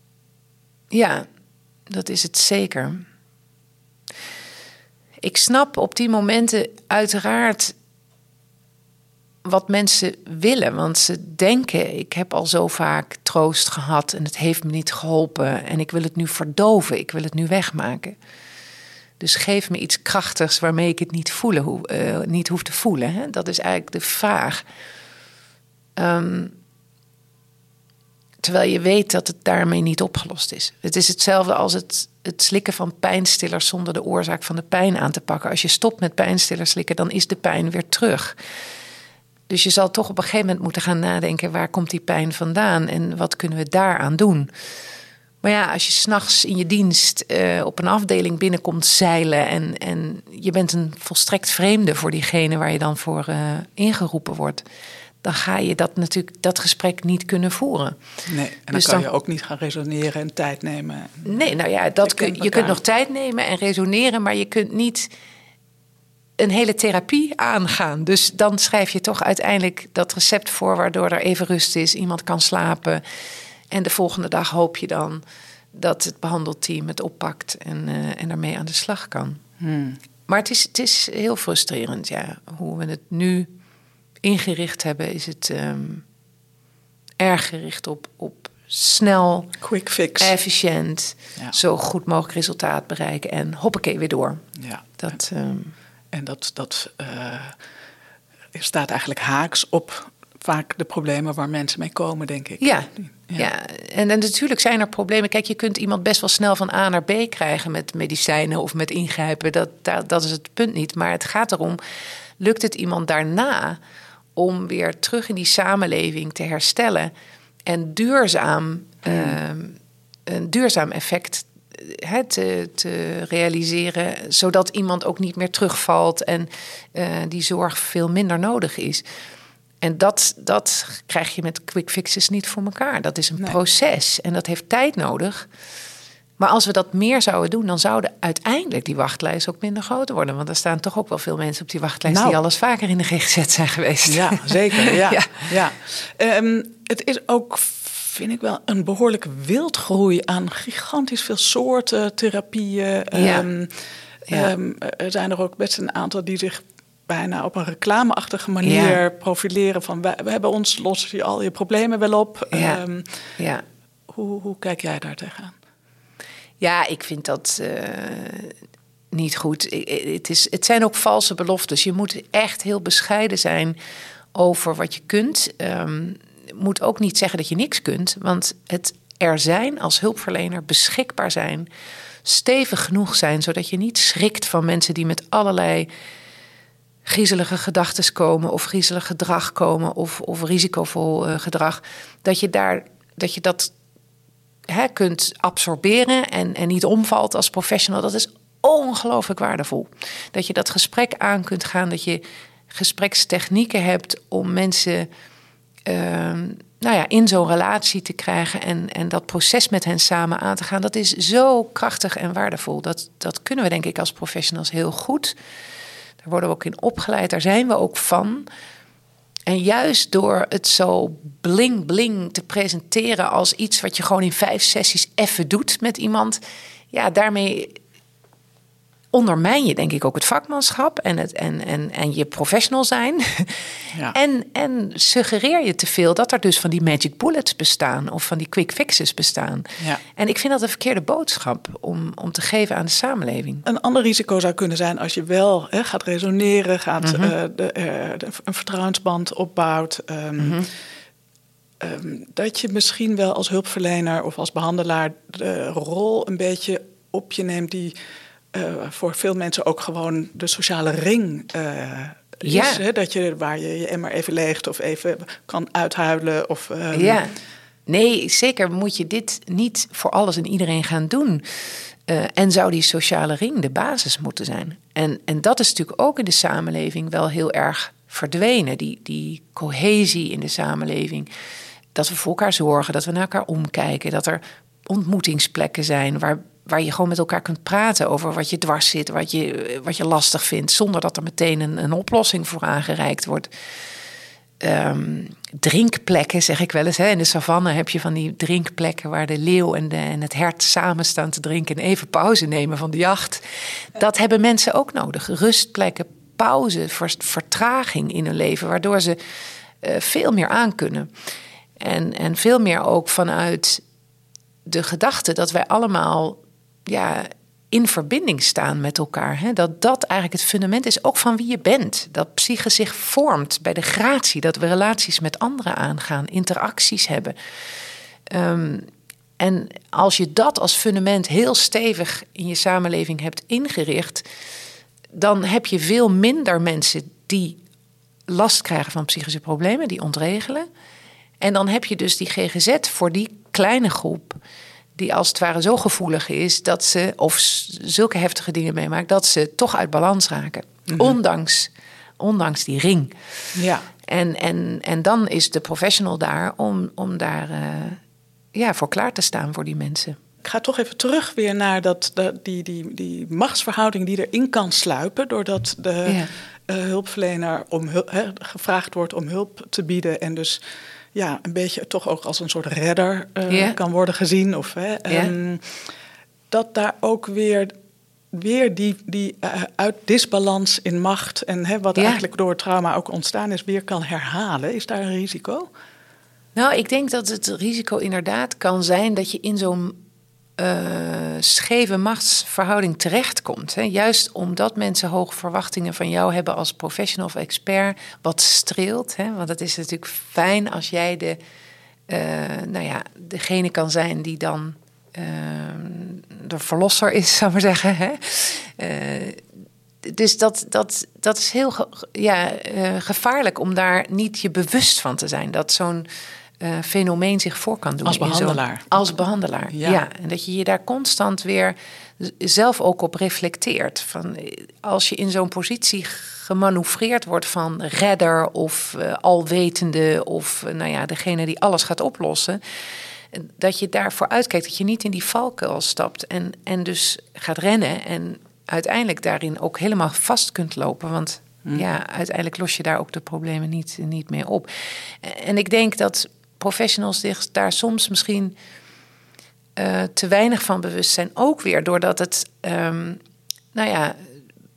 [SPEAKER 1] Ja, dat is het zeker. Ik snap op die momenten uiteraard wat mensen willen. Want ze denken, ik heb al zo vaak troost gehad en het heeft me niet geholpen. En ik wil het nu verdoven, ik wil het nu wegmaken. Dus geef me iets krachtigs waarmee ik het niet, voelen, ho- uh, niet hoef te voelen. Hè? Dat is eigenlijk de vraag. Um, Terwijl je weet dat het daarmee niet opgelost is. Het is hetzelfde als het, het slikken van pijnstillers zonder de oorzaak van de pijn aan te pakken. Als je stopt met pijnstillers slikken, dan is de pijn weer terug. Dus je zal toch op een gegeven moment moeten gaan nadenken, waar komt die pijn vandaan en wat kunnen we daaraan doen? Maar ja, als je 's nachts in je dienst uh, op een afdeling binnenkomt zeilen en, en je bent een volstrekt vreemde voor diegene waar je dan voor uh, ingeroepen wordt, dan ga je dat natuurlijk dat gesprek niet kunnen voeren.
[SPEAKER 2] Nee, en dan dus kan dan, je ook niet gaan resoneren en tijd nemen.
[SPEAKER 1] Nee, nou ja, dat kun, je kunt nog tijd nemen en resoneren, maar je kunt niet een hele therapie aangaan. Dus dan schrijf je toch uiteindelijk dat recept voor, waardoor er even rust is, iemand kan slapen. En de volgende dag hoop je dan dat het behandelteam het oppakt en, uh, en ermee aan de slag kan. Hmm. Maar het is, het is heel frustrerend, ja, hoe we het nu ingericht hebben, is het um, erg gericht op, op snel,
[SPEAKER 2] quick fix,
[SPEAKER 1] efficiënt, ja. zo goed mogelijk resultaat bereiken en hoppakee weer door.
[SPEAKER 2] Ja.
[SPEAKER 1] Dat, um,
[SPEAKER 2] en dat, dat uh, staat eigenlijk haaks op vaak de problemen waar mensen mee komen, denk ik.
[SPEAKER 1] Ja, ja. ja. En, en natuurlijk zijn er problemen. Kijk, je kunt iemand best wel snel van A naar B krijgen met medicijnen of met ingrijpen. Dat, dat, dat is het punt niet. Maar het gaat erom, lukt het iemand daarna om weer terug in die samenleving te herstellen en duurzaam, hmm. uh, een duurzaam effect he, te, te realiseren, zodat iemand ook niet meer terugvalt en uh, die zorg veel minder nodig is. En dat, dat krijg je met quick fixes niet voor elkaar. Dat is een nee. proces en dat heeft tijd nodig. Maar als we dat meer zouden doen, dan zouden uiteindelijk die wachtlijsten ook minder groter worden. Want er staan toch ook wel veel mensen op die wachtlijst nou. die al eens vaker in de G G Z zijn geweest.
[SPEAKER 2] Ja, zeker. Ja, ja. ja. Um, het is ook, vind ik wel, een behoorlijke wildgroei aan gigantisch veel soorten therapieën. Ja. Um,
[SPEAKER 1] ja.
[SPEAKER 2] um, er zijn er ook best een aantal die zich bijna op een reclameachtige manier
[SPEAKER 1] ja.
[SPEAKER 2] profileren van we, we hebben ons, lossen je al je problemen wel op.
[SPEAKER 1] Ja.
[SPEAKER 2] Um,
[SPEAKER 1] ja.
[SPEAKER 2] Hoe, hoe kijk jij daar tegenaan?
[SPEAKER 1] Ja, ik vind dat uh, niet goed. Het, is, het zijn ook valse beloftes. Je moet echt heel bescheiden zijn over wat je kunt. Um, moet ook niet zeggen dat je niks kunt. Want het er zijn als hulpverlener, beschikbaar zijn, stevig genoeg zijn, zodat je niet schrikt van mensen die met allerlei griezelige gedachten komen of griezelig gedrag komen of, of risicovol uh, gedrag. Dat je daar, dat je dat He, kunt absorberen en, en niet omvalt als professional. Dat is ongelooflijk waardevol. Dat je dat gesprek aan kunt gaan. Dat je gesprekstechnieken hebt om mensen uh, nou ja, in zo'n relatie te krijgen. En, en dat proces met hen samen aan te gaan. Dat is zo krachtig en waardevol. Dat, dat kunnen we denk ik als professionals heel goed. Daar worden we ook in opgeleid. Daar zijn we ook van. En juist door het zo bling bling te presenteren als iets wat je gewoon in vijf sessies even doet met iemand. Ja, daarmee ondermijn je denk ik ook het vakmanschap en, het, en, en, en je professional zijn. Ja. en, en suggereer je te veel dat er dus van die magic bullets bestaan of van die quick fixes bestaan. Ja. En ik vind dat een verkeerde boodschap om, om te geven aan de samenleving.
[SPEAKER 2] Een ander risico zou kunnen zijn als je wel hè, gaat resoneren, gaat mm-hmm. uh, de, uh, de, een vertrouwensband opbouwt. Um, mm-hmm. um, dat je misschien wel als hulpverlener of als behandelaar de rol een beetje op je neemt die Uh, voor veel mensen ook gewoon de sociale ring uh, is.
[SPEAKER 1] Ja.
[SPEAKER 2] Hè? Dat je, waar je je emmer even leegt of even kan uithuilen. Of, um...
[SPEAKER 1] Ja, nee, zeker moet je dit niet voor alles en iedereen gaan doen. Uh, en zou die sociale ring de basis moeten zijn. En, en dat is natuurlijk ook in de samenleving wel heel erg verdwenen. Die, die cohesie in de samenleving. Dat we voor elkaar zorgen, dat we naar elkaar omkijken. Dat er ontmoetingsplekken zijn waar... waar je gewoon met elkaar kunt praten over wat je dwars zit, wat je, wat je lastig vindt, zonder dat er meteen een, een oplossing voor aangereikt wordt. Um, drinkplekken, zeg ik wel eens. Hè. In de savanne heb je van die drinkplekken waar de leeuw en, de, en het hert samen staan te drinken en even pauze nemen van de jacht. Dat hebben mensen ook nodig. Rustplekken, pauze, vertraging in hun leven, waardoor ze uh, veel meer aankunnen. En, en veel meer ook vanuit de gedachte dat wij allemaal ja, in verbinding staan met elkaar. Hè? Dat dat eigenlijk het fundament is ook van wie je bent. Dat psyche zich vormt bij de gratie. Dat we relaties met anderen aangaan. Interacties hebben. Um, en als je dat als fundament heel stevig in je samenleving hebt ingericht, dan heb je veel minder mensen die last krijgen van psychische problemen, die ontregelen. En dan heb je dus die G G Z voor die kleine groep die als het ware zo gevoelig is dat ze, of zulke heftige dingen meemaakt, dat ze toch uit balans raken. Mm-hmm. Ondanks, ondanks die ring.
[SPEAKER 2] Ja.
[SPEAKER 1] En, en, en dan is de professional daar om, om daar uh, ja, voor klaar te staan voor die mensen.
[SPEAKER 2] Ik ga toch even terug weer naar dat, dat, die, die, die machtsverhouding die erin kan sluipen, doordat de ja. uh, hulpverlener om hulp, he, gevraagd wordt om hulp te bieden en dus ja, een beetje toch ook als een soort redder uh, yeah. kan worden gezien. Of, hè, yeah. um, dat daar ook weer, weer die, die uh, uit disbalans in macht en hè, wat yeah. eigenlijk door het trauma ook ontstaan is, weer kan herhalen. Is daar een risico?
[SPEAKER 1] Nou, ik denk dat het risico inderdaad kan zijn dat je in zo'n uh, scheve machtsverhouding terechtkomt. Hè? Juist omdat mensen hoge verwachtingen van jou hebben als professional of expert, wat streelt. Hè? Want het is natuurlijk fijn als jij de, uh, nou ja, degene kan zijn die dan uh, de verlosser is, zou ik maar zeggen. Hè? Uh, dus dat, dat, dat is heel ge, ja, uh, gevaarlijk om daar niet je bewust van te zijn. Dat zo'n Uh, fenomeen zich voor kan doen.
[SPEAKER 2] Als behandelaar.
[SPEAKER 1] Als behandelaar, ja. ja. En dat je je daar constant weer zelf ook op reflecteert. Van, als je in zo'n positie gemanoeuvreerd wordt van redder of uh, alwetende of uh, nou ja, degene die alles gaat oplossen, dat je daarvoor uitkijkt, dat je niet in die valkuil stapt en, en dus gaat rennen en uiteindelijk daarin ook helemaal vast kunt lopen. Want hmm. ja, uiteindelijk los je daar ook de problemen niet, niet meer op. En ik denk dat professionals zich daar soms misschien uh, te weinig van bewust zijn. Ook weer doordat het, um, nou ja,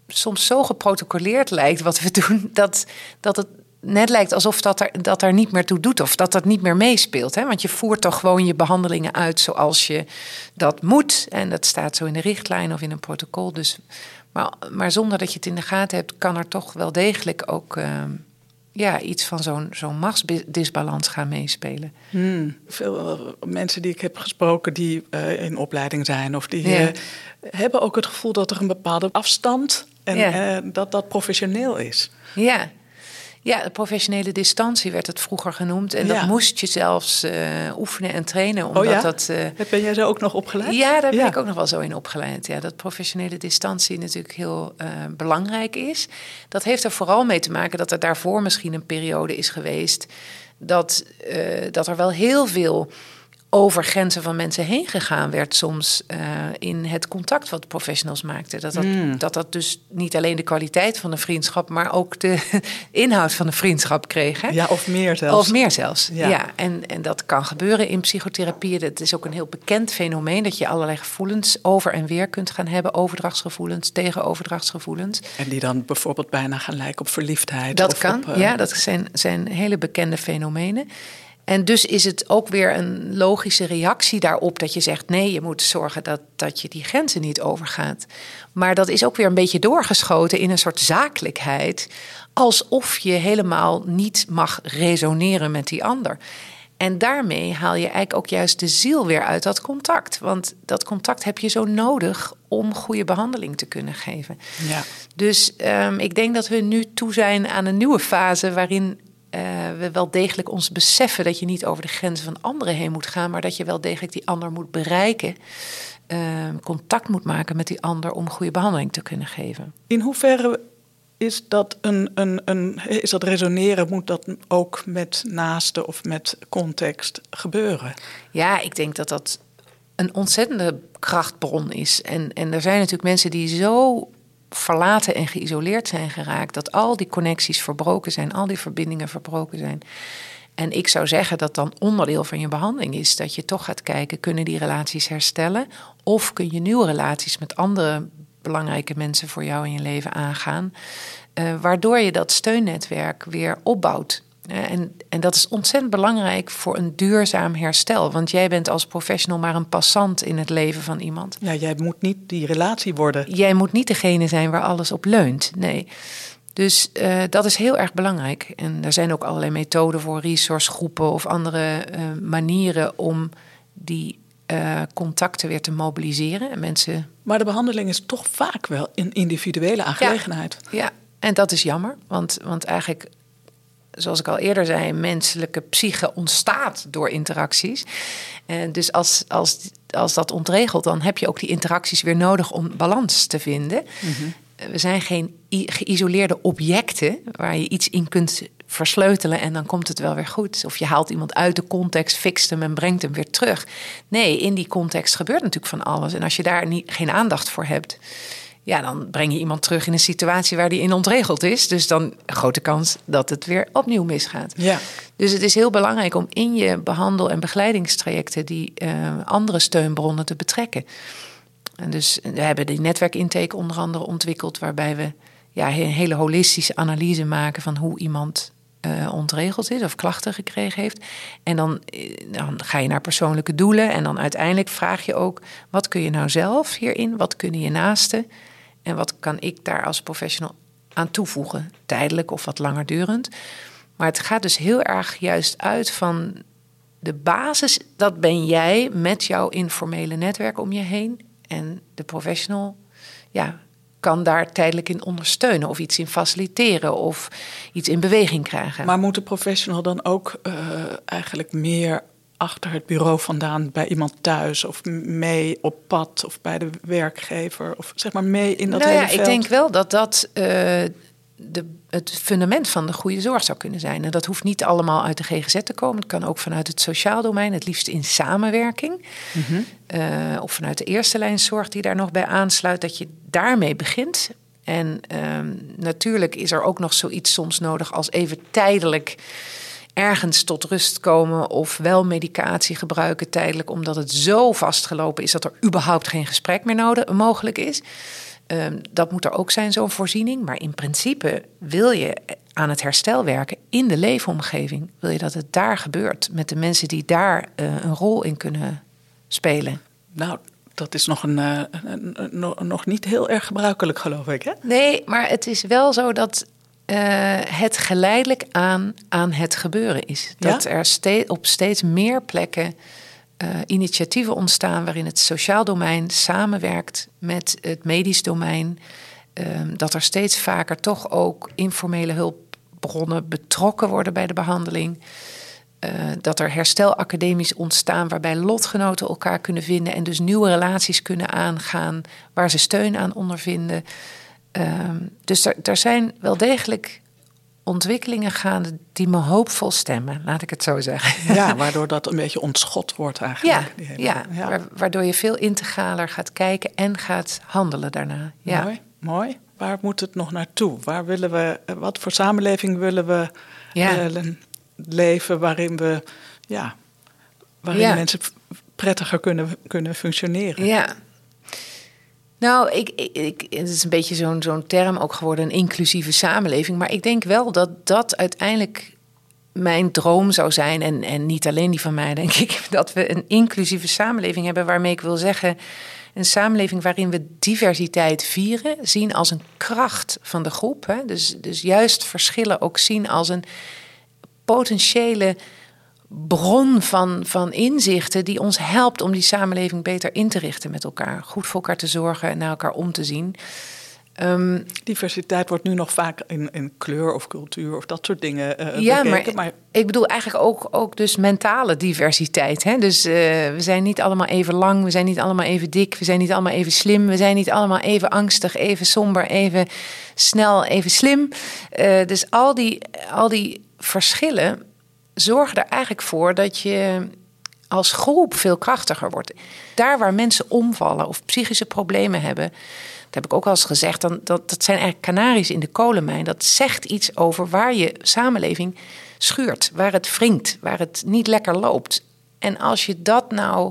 [SPEAKER 1] soms zo geprotocoleerd lijkt wat we doen, dat, dat het net lijkt alsof dat er, dat er niet meer toe doet of dat dat niet meer meespeelt. Hè? Want je voert toch gewoon je behandelingen uit zoals je dat moet. En dat staat zo in de richtlijn of in een protocol. Dus, maar, maar zonder dat je het in de gaten hebt, kan er toch wel degelijk ook uh, ja, iets van zo'n, zo'n machtsdisbalans gaan meespelen.
[SPEAKER 2] Hmm. Veel uh, mensen die ik heb gesproken die uh, in opleiding zijn of die ja. uh, hebben ook het gevoel dat er een bepaalde afstand en ja. uh, dat dat professioneel is.
[SPEAKER 1] Ja. Ja, de professionele distantie werd het vroeger genoemd. En ja. dat moest je zelfs uh, oefenen en trainen. Omdat
[SPEAKER 2] oh ja?
[SPEAKER 1] dat, uh,
[SPEAKER 2] ben jij zo ook nog opgeleid?
[SPEAKER 1] Ja, daar ben
[SPEAKER 2] ja.
[SPEAKER 1] ik ook nog wel zo in opgeleid. Ja, dat professionele distantie natuurlijk heel uh, belangrijk is. Dat heeft er vooral mee te maken dat er daarvoor misschien een periode is geweest dat, uh, dat er wel heel veel over grenzen van mensen heen gegaan werd soms uh, in het contact wat professionals maakten. Dat dat, mm. dat dat dus niet alleen de kwaliteit van de vriendschap, maar ook de inhoud van de vriendschap kreeg. Hè?
[SPEAKER 2] Ja, of meer zelfs.
[SPEAKER 1] Of meer zelfs, ja.
[SPEAKER 2] ja.
[SPEAKER 1] En, en dat kan gebeuren in psychotherapie. Dat is ook een heel bekend fenomeen, dat je allerlei gevoelens over en weer kunt gaan hebben. Overdrachtsgevoelens, tegenoverdrachtsgevoelens.
[SPEAKER 2] En die dan bijvoorbeeld bijna gaan lijken op verliefdheid.
[SPEAKER 1] Dat
[SPEAKER 2] of
[SPEAKER 1] kan,
[SPEAKER 2] op, uh...
[SPEAKER 1] ja, dat zijn, zijn hele bekende fenomenen. En dus is het ook weer een logische reactie daarop dat je zegt, nee, je moet zorgen dat, dat je die grenzen niet overgaat. Maar dat is ook weer een beetje doorgeschoten in een soort zakelijkheid, alsof je helemaal niet mag resoneren met die ander. En daarmee haal je eigenlijk ook juist de ziel weer uit dat contact. Want dat contact heb je zo nodig om goede behandeling te kunnen geven.
[SPEAKER 2] Ja.
[SPEAKER 1] Dus um, ik denk dat we nu toe zijn aan een nieuwe fase waarin Uh, we wel degelijk ons beseffen dat je niet over de grenzen van anderen heen moet gaan, maar dat je wel degelijk die ander moet bereiken, uh, contact moet maken met die ander om goede behandeling te kunnen geven.
[SPEAKER 2] In hoeverre is dat een, een, een is dat resoneren, moet dat ook met naasten of met context gebeuren?
[SPEAKER 1] Ja, ik denk dat dat een ontzettende krachtbron is. En, en er zijn natuurlijk mensen die zo verlaten en geïsoleerd zijn geraakt, dat al die connecties verbroken zijn, al die verbindingen verbroken zijn. En ik zou zeggen dat dan onderdeel van je behandeling is dat je toch gaat kijken, kunnen die relaties herstellen? Of kun je nieuwe relaties met andere belangrijke mensen voor jou in je leven aangaan, uh, waardoor je dat steunnetwerk weer opbouwt. Uh, en, en dat is ontzettend belangrijk voor een duurzaam herstel. Want jij bent als professional maar een passant in het leven van iemand.
[SPEAKER 2] Ja, jij moet niet die relatie worden.
[SPEAKER 1] Jij moet niet degene zijn waar alles op leunt, nee. Dus uh, dat is heel erg belangrijk. En er zijn ook allerlei methoden voor resourcegroepen of andere uh, manieren om die uh, contacten weer te mobiliseren. En mensen...
[SPEAKER 2] Maar de behandeling is toch vaak wel een individuele aangelegenheid.
[SPEAKER 1] Ja, ja. En dat is jammer, want, want eigenlijk, zoals ik al eerder zei, menselijke psyche ontstaat door interacties. En dus als, als, als dat ontregelt, dan heb je ook die interacties weer nodig om balans te vinden. Mm-hmm. We zijn geen geïsoleerde objecten waar je iets in kunt versleutelen en dan komt het wel weer goed. Of je haalt iemand uit de context, fixt hem en brengt hem weer terug. Nee, in die context gebeurt natuurlijk van alles. En als je daar niet, geen aandacht voor hebt, ja, dan breng je iemand terug in een situatie waar die in ontregeld is. Dus dan grote kans dat het weer opnieuw misgaat. Ja. Dus het is heel belangrijk om in je behandel- en begeleidingstrajecten die uh, andere steunbronnen te betrekken. En dus we hebben die netwerkintake onder andere ontwikkeld, waarbij we ja, een hele holistische analyse maken van hoe iemand uh, ontregeld is of klachten gekregen heeft. En dan, dan ga je naar persoonlijke doelen en dan uiteindelijk vraag je ook, wat kun je nou zelf hierin, wat kunnen je naasten en wat kan ik daar als professional aan toevoegen, tijdelijk of wat langer durend. Maar het gaat dus heel erg juist uit van de basis, dat ben jij met jouw informele netwerk om je heen. En de professional ja, kan daar tijdelijk in ondersteunen of iets in faciliteren of iets in beweging krijgen.
[SPEAKER 2] Maar moet de professional dan ook uh, eigenlijk meer achter het bureau vandaan bij iemand thuis of mee op pad of bij de werkgever of zeg maar mee in dat
[SPEAKER 1] nou
[SPEAKER 2] hele
[SPEAKER 1] ja,
[SPEAKER 2] veld?
[SPEAKER 1] Ik denk wel dat dat uh, de, het fundament van de goede zorg zou kunnen zijn. En dat hoeft niet allemaal uit de G G Z te komen. Het kan ook vanuit het sociaal domein, het liefst in samenwerking. Mm-hmm. Uh, of vanuit de eerste lijn zorg die daar nog bij aansluit, dat je daarmee begint. En um, natuurlijk is er ook nog zoiets soms nodig als even tijdelijk ergens tot rust komen of wel medicatie gebruiken tijdelijk, omdat het zo vastgelopen is dat er überhaupt geen gesprek meer nodig, mogelijk is. Um, dat moet er ook zijn, zo'n voorziening. Maar in principe wil je aan het herstel werken in de leefomgeving. Wil je dat het daar gebeurt met de mensen die daar uh, een rol in kunnen spelen.
[SPEAKER 2] Nou, dat is nog, een, uh, een, een, een, nog niet heel erg gebruikelijk, geloof ik, hè?
[SPEAKER 1] Nee, maar het is wel zo dat uh, het geleidelijk aan, aan het gebeuren is. Dat ja? er ste- op steeds meer plekken uh, initiatieven ontstaan waarin het sociaal domein samenwerkt met het medisch domein. Uh, dat er steeds vaker toch ook informele hulpbronnen betrokken worden bij de behandeling. Uh, dat er herstelacademies ontstaan waarbij lotgenoten elkaar kunnen vinden en dus nieuwe relaties kunnen aangaan waar ze steun aan ondervinden. Uh, dus er, er zijn wel degelijk ontwikkelingen gaande die me hoopvol stemmen, laat ik het zo zeggen.
[SPEAKER 2] Ja, waardoor dat een beetje ontschot wordt eigenlijk.
[SPEAKER 1] Ja, die hele, ja, ja. Waardoor je veel integraler gaat kijken en gaat handelen daarna. Ja.
[SPEAKER 2] Mooi, mooi. Waar moet het nog naartoe? Waar willen we, wat voor samenleving willen we ja. uh, leven waarin we, ja, waarin ja. mensen prettiger kunnen, kunnen functioneren?
[SPEAKER 1] Ja. Nou, ik, ik, het is een beetje zo'n, zo'n term ook geworden, een inclusieve samenleving. Maar ik denk wel dat dat uiteindelijk mijn droom zou zijn. En, en niet alleen die van mij, denk ik. Dat we een inclusieve samenleving hebben waarmee ik wil zeggen, een samenleving waarin we diversiteit vieren, zien als een kracht van de groep. Hè? Dus, dus juist verschillen ook zien als een potentiële bron van, van inzichten die ons helpt om die samenleving beter in te richten met elkaar. Goed voor elkaar te zorgen en naar elkaar om te zien. Um,
[SPEAKER 2] Diversiteit wordt nu nog vaak in, in kleur of cultuur of dat soort dingen uh,
[SPEAKER 1] ja,
[SPEAKER 2] bekeken.
[SPEAKER 1] Maar, maar ik bedoel eigenlijk ook, ook dus mentale diversiteit. Hè? Dus uh, we zijn niet allemaal even lang, we zijn niet allemaal even dik, we zijn niet allemaal even slim, we zijn niet allemaal even angstig, even somber, even snel, even slim. Uh, dus al die, al die verschillen zorgen er eigenlijk voor dat je als groep veel krachtiger wordt. Daar waar mensen omvallen of psychische problemen hebben, dat heb ik ook al eens gezegd, dan, dat, dat zijn eigenlijk kanaries in de kolenmijn. Dat zegt iets over waar je samenleving schuurt, waar het wringt, waar het niet lekker loopt. En als je dat nou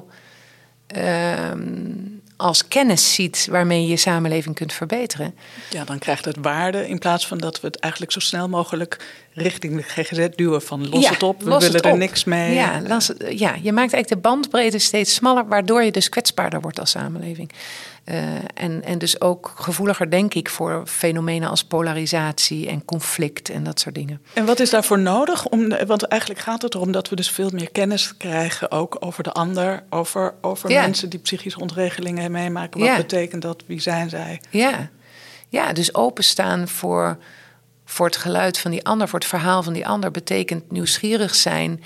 [SPEAKER 1] uh, als kennis ziet waarmee je je samenleving kunt verbeteren.
[SPEAKER 2] Ja, dan krijgt het waarde in plaats van dat we het eigenlijk zo snel mogelijk richting de G G Z duwen van los ja, het op, we willen er op. niks mee.
[SPEAKER 1] Ja, las, ja, je maakt eigenlijk de bandbreedte steeds smaller, waardoor je dus kwetsbaarder wordt als samenleving. Uh, en, en dus ook gevoeliger, denk ik, voor fenomenen als polarisatie en conflict en dat soort dingen.
[SPEAKER 2] En wat is daarvoor nodig? Om, want eigenlijk gaat het erom dat we dus veel meer kennis krijgen, ook over de ander, over, over ja. mensen die psychische ontregelingen meemaken. Wat ja. betekent dat? Wie zijn zij?
[SPEAKER 1] Ja, ja dus openstaan voor, voor het geluid van die ander, voor het verhaal van die ander, betekent nieuwsgierig zijn.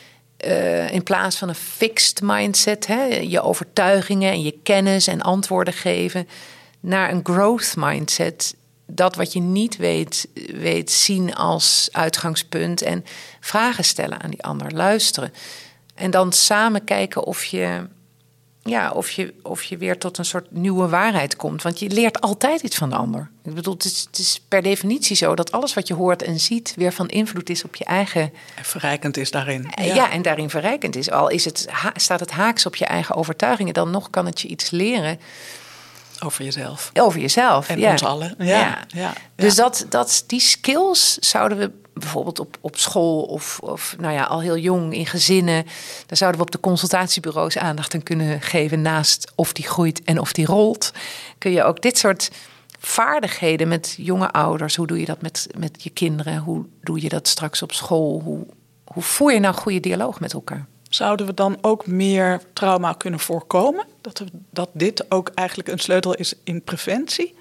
[SPEAKER 1] Uh, in plaats van een fixed mindset, hè, je overtuigingen en je kennis en antwoorden geven, naar een growth mindset. Dat wat je niet weet, weet zien als uitgangspunt en vragen stellen aan die ander, luisteren. En dan samen kijken of je, ja, of je, of je weer tot een soort nieuwe waarheid komt. Want je leert altijd iets van de ander. Ik bedoel, het is, het is per definitie zo dat alles wat je hoort en ziet weer van invloed is op je eigen.
[SPEAKER 2] En verrijkend is daarin.
[SPEAKER 1] Ja, ja en daarin verrijkend is. Al is het, staat het haaks op je eigen overtuigingen, dan nog kan het je iets leren.
[SPEAKER 2] Over jezelf.
[SPEAKER 1] Over jezelf,
[SPEAKER 2] en
[SPEAKER 1] ja.
[SPEAKER 2] ons allen. Ja, ja. ja.
[SPEAKER 1] Dus dat, dat, die skills zouden we bijvoorbeeld op, op school of, of nou ja, al heel jong in gezinnen, daar zouden we op de consultatiebureaus aandacht aan kunnen geven. Naast of die groeit en of die rolt, kun je ook dit soort vaardigheden met jonge ouders. Hoe doe je dat met, met je kinderen? Hoe doe je dat straks op school? Hoe, hoe voer je nou goede dialoog met elkaar?
[SPEAKER 2] Zouden we dan ook meer trauma kunnen voorkomen? Dat, we, dat dit ook eigenlijk een sleutel is in preventie?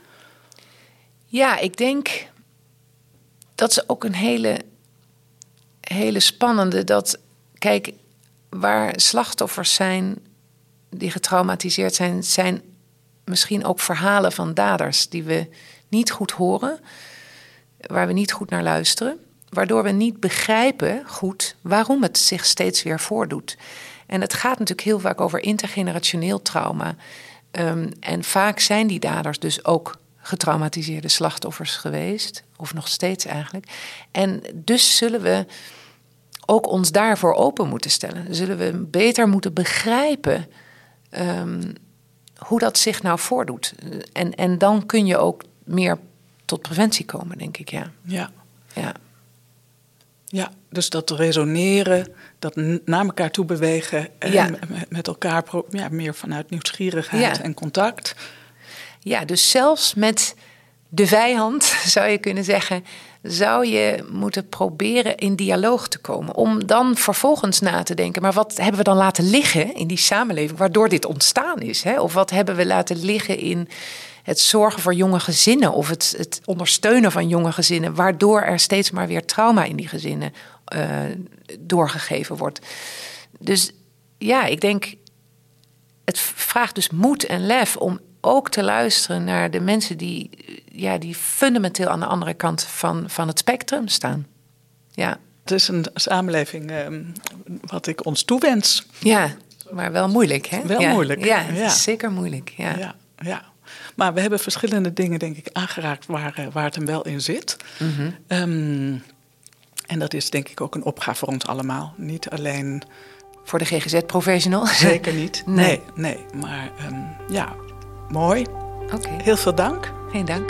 [SPEAKER 1] Ja, ik denk dat is ook een hele, hele spannende. Dat, kijk, waar slachtoffers zijn die getraumatiseerd zijn, zijn misschien ook verhalen van daders die we niet goed horen, waar we niet goed naar luisteren, waardoor we niet begrijpen goed waarom het zich steeds weer voordoet. En het gaat natuurlijk heel vaak over intergenerationeel trauma. Um, en vaak zijn die daders dus ook getraumatiseerde slachtoffers geweest, of nog steeds eigenlijk. En dus zullen we ook ons daarvoor open moeten stellen. Zullen we beter moeten begrijpen um, hoe dat zich nou voordoet. En, en dan kun je ook meer tot preventie komen, denk ik, ja.
[SPEAKER 2] Ja.
[SPEAKER 1] Ja.
[SPEAKER 2] Ja, dus dat resoneren, dat naar elkaar toe bewegen en
[SPEAKER 1] ja.
[SPEAKER 2] met elkaar ja, meer vanuit nieuwsgierigheid
[SPEAKER 1] ja.
[SPEAKER 2] en contact.
[SPEAKER 1] Ja, dus zelfs met de vijand, zou je kunnen zeggen, zou je moeten proberen in dialoog te komen. Om dan vervolgens na te denken, maar wat hebben we dan laten liggen in die samenleving waardoor dit ontstaan is? Hè? Of wat hebben we laten liggen in het zorgen voor jonge gezinnen of het, het ondersteunen van jonge gezinnen, waardoor er steeds maar weer trauma in die gezinnen uh, doorgegeven wordt. Dus ja, ik denk, het vraagt dus moed en lef om ook te luisteren naar de mensen die, ja, die fundamenteel aan de andere kant van, van het spectrum staan. Ja.
[SPEAKER 2] Het is een samenleving uh, wat ik ons toewens.
[SPEAKER 1] Ja, maar wel moeilijk, hè?
[SPEAKER 2] Wel
[SPEAKER 1] ja.
[SPEAKER 2] moeilijk.
[SPEAKER 1] Ja, het
[SPEAKER 2] ja.
[SPEAKER 1] is zeker moeilijk. Ja.
[SPEAKER 2] Ja, ja. Maar we hebben verschillende dingen, denk ik, aangeraakt waar, waar het hem wel in zit.
[SPEAKER 1] Mm-hmm.
[SPEAKER 2] Um, en dat is denk ik ook een opgave voor ons allemaal. Niet alleen...
[SPEAKER 1] Voor de G G Z-professional?
[SPEAKER 2] Zeker niet.
[SPEAKER 1] Nee.
[SPEAKER 2] Nee, nee. Maar um, ja, mooi.
[SPEAKER 1] Oké. Okay.
[SPEAKER 2] Heel veel dank.
[SPEAKER 1] Geen dank.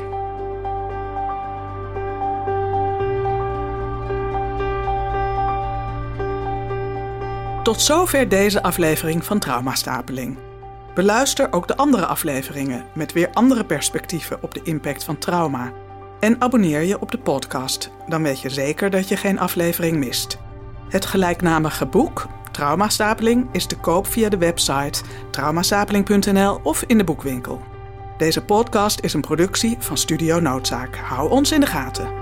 [SPEAKER 2] Tot zover deze aflevering van Traumastapeling. Beluister ook de andere afleveringen met weer andere perspectieven op de impact van trauma. En abonneer je op de podcast, dan weet je zeker dat je geen aflevering mist. Het gelijknamige boek, Traumastapeling, is te koop via de website traumastapeling punt n l of in de boekwinkel. Deze podcast is een productie van Studio Noodzaak. Hou ons in de gaten.